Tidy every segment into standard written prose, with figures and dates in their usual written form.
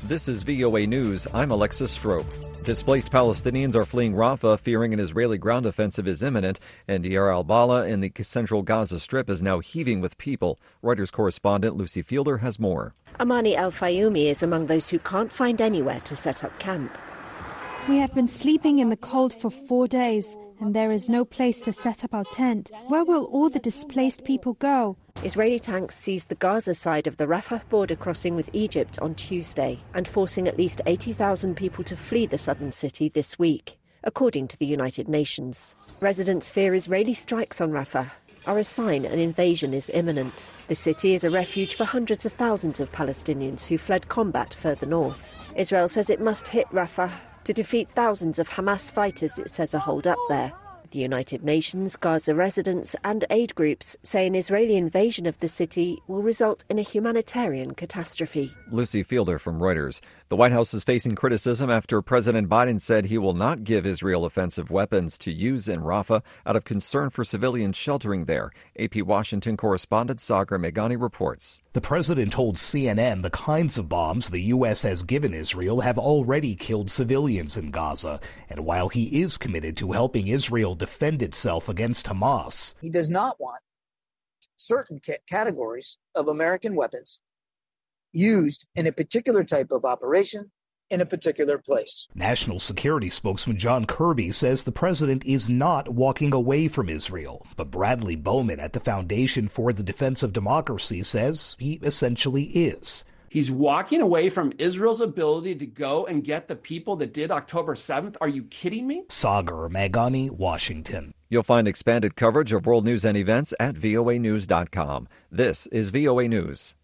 This is VOA News. I'm Alexis Strope. Displaced Palestinians are fleeing Rafah, fearing an Israeli ground offensive is imminent, and Deir al-Balah in the central Gaza Strip is now heaving with people. Reuters correspondent Lucy Fielder has more. Amani al-Fayumi is among those who can't find anywhere to set up camp. We have been sleeping in the cold for 4 days, and there is no place to set up our tent. Where will all the displaced people go? Israeli tanks seized the Gaza side of the Rafah border crossing with Egypt on Tuesday and forcing at least 80,000 people to flee the southern city this week, according to the United Nations. Residents fear Israeli strikes on Rafah are a sign an invasion is imminent. The city is a refuge for hundreds of thousands of Palestinians who fled combat further north. Israel says it must hit Rafah to defeat thousands of Hamas fighters it says are holed up there. The United Nations, Gaza residents and aid groups say an Israeli invasion of the city will result in a humanitarian catastrophe. Lucy Fielder from Reuters. The White House is facing criticism after President Biden said he will not give Israel offensive weapons to use in Rafah out of concern for civilians sheltering there. AP Washington correspondent Sagar Meghani reports. The president told CNN the kinds of bombs the U.S. has given Israel have already killed civilians in Gaza. And while he is committed to helping Israel defend itself against Hamas, he does not want certain categories of American weapons used in a particular type of operation in a particular place. National Security spokesman John Kirby says the president is not walking away from Israel. But Bradley Bowman at the Foundation for the Defense of Democracy says he essentially is. He's walking away from Israel's ability to go and get the people that did October 7th. Are you kidding me? Sagar Meghani, Washington. You'll find expanded coverage of world news and events at voanews.com. This is VOA News.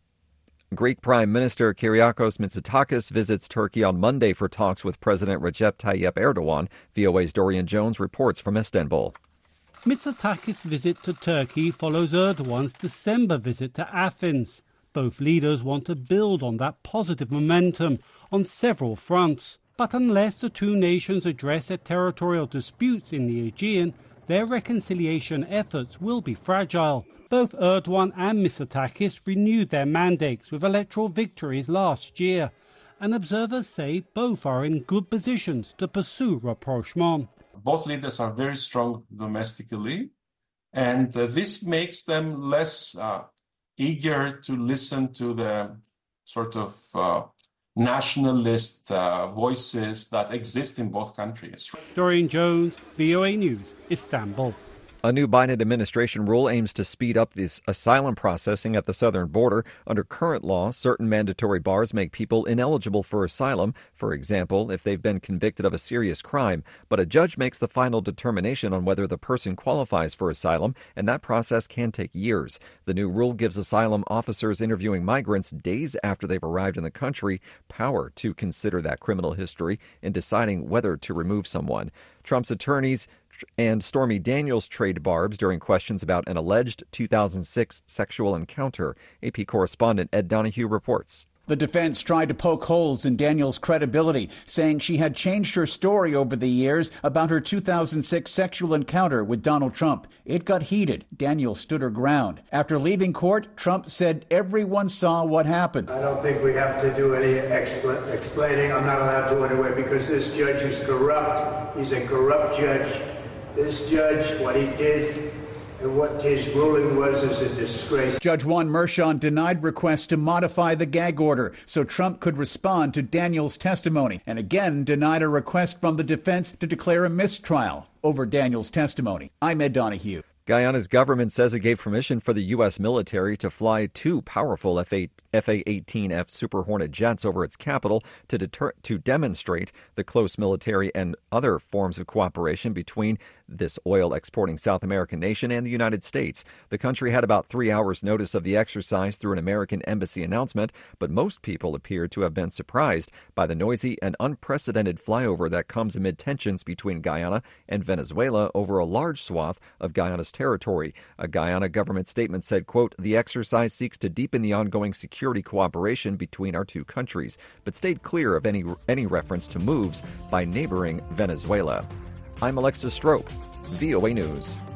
Greek Prime Minister Kyriakos Mitsotakis visits Turkey on Monday for talks with President Recep Tayyip Erdogan. VOA's Dorian Jones reports from Istanbul. Mitsotakis' visit to Turkey follows Erdogan's December visit to Athens. Both leaders want to build on that positive momentum on several fronts. But unless the two nations address their territorial disputes in the Aegean, their reconciliation efforts will be fragile. Both Erdogan and Mitsotakis renewed their mandates with electoral victories last year, and observers say both are in good positions to pursue rapprochement. Both leaders are very strong domestically, and this makes them less eager to listen to the sort of nationalist voices that exist in both countries. Dorian Jones, VOA News, Istanbul. A new Biden administration rule aims to speed up this asylum processing at the southern border. Under current law, certain mandatory bars make people ineligible for asylum, for example, if they've been convicted of a serious crime. But a judge makes the final determination on whether the person qualifies for asylum, and that process can take years. The new rule gives asylum officers interviewing migrants days after they've arrived in the country power to consider that criminal history in deciding whether to remove someone. Trump's attorneys and Stormy Daniels trade barbs during questions about an alleged 2006 sexual encounter. AP correspondent Ed Donahue reports. The defense tried to poke holes in Daniels' credibility, saying she had changed her story over the years about her 2006 sexual encounter with Donald Trump. It got heated. Daniels stood her ground. After leaving court, Trump said everyone saw what happened. I don't think we have to do any explaining. I'm not allowed to anyway because this judge is corrupt. He's a corrupt judge. This judge, what he did and what his ruling was is a disgrace. Judge Juan Merchan denied requests to modify the gag order so Trump could respond to Daniels' testimony, and again denied a request from the defense to declare a mistrial over Daniels' testimony. I'm Ed Donahue. Guyana's government says it gave permission for the U.S. military to fly two powerful F-18F Super Hornet jets over its capital to demonstrate the close military and other forms of cooperation between this oil-exporting South American nation and the United States. The country had about 3 hours' notice of the exercise through an American embassy announcement, but most people appear to have been surprised by the noisy and unprecedented flyover that comes amid tensions between Guyana and Venezuela over a large swath of Guyana's territory. A Guyana government statement said, quote, "The exercise seeks to deepen the ongoing security cooperation between our two countries," but stayed clear of any reference to moves by neighboring Venezuela. I'm Alexis Strope, VOA News.